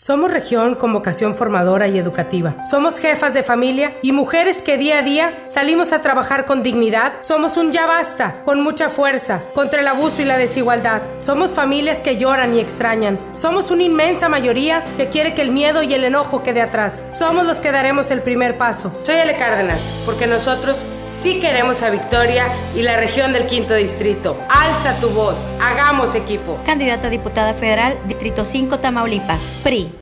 Somos región con vocación formadora y educativa. Somos jefas de familia y mujeres que día a día salimos a trabajar con dignidad. Somos un ya basta, con mucha fuerza, contra el abuso y la desigualdad. Somos familias que lloran y extrañan. Somos una inmensa mayoría que quiere que el miedo y el enojo quede atrás. Somos los que daremos el primer paso. Soy Ale Cárdenas, porque nosotros sí queremos a Victoria y la región del 5º Distrito. Alza tu voz, hagamos equipo. Candidata a diputada federal, Distrito 5, Tamaulipas, PRI.